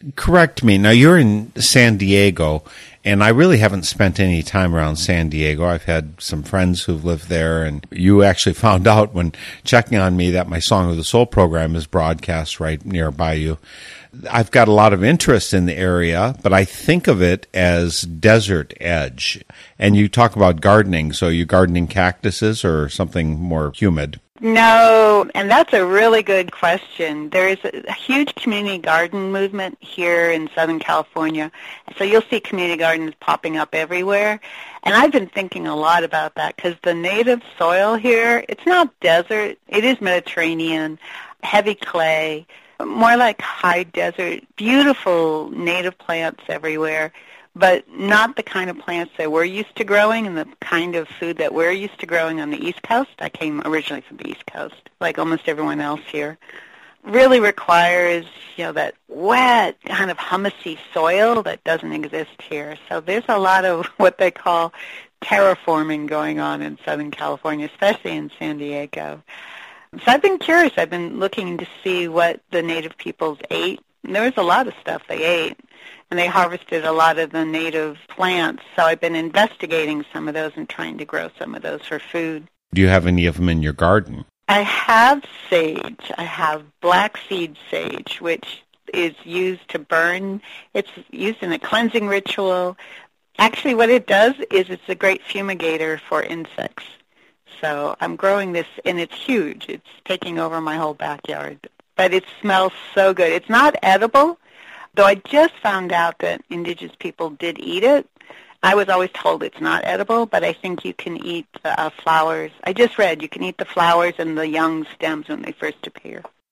correct me. Now, you're in San Diego, and I really haven't spent any time around San Diego. I've had some friends who've lived there, and you actually found out when checking on me that my Song of the Soul program is broadcast right nearby you. I've got a lot of interest in the area, but I think of it as desert edge. And you talk about gardening, so are you gardening cactuses or something more humid? No, and that's a really good question. There is a huge community garden movement here in Southern California. So you'll see community gardens popping up everywhere. And I've been thinking a lot about that because the native soil here, it's not desert. It is Mediterranean, heavy clay, more like high desert, beautiful native plants everywhere, but not the kind of plants that we're used to growing and the kind of food that we're used to growing on the East Coast. I came originally from the East Coast, like almost everyone else here. Really requires, that wet, kind of humusy soil that doesn't exist here. So there's a lot of what they call terraforming going on in Southern California, especially in San Diego. So I've been curious. I've been looking to see what the native peoples ate. And there was a lot of stuff they ate, and they harvested a lot of the native plants. So I've been investigating some of those and trying to grow some of those for food. Do you have any of them in your garden? I have sage. I have black seed sage, which is used to burn. It's used in a cleansing ritual. Actually, what it does is it's a great fumigator for insects. So I'm growing this, and it's huge. It's taking over my whole backyard. But it smells so good. It's not edible, though I just found out that indigenous people did eat it. I was always told it's not edible, but I think you can eat the flowers. I just read you can eat the flowers and the young stems when they first appear.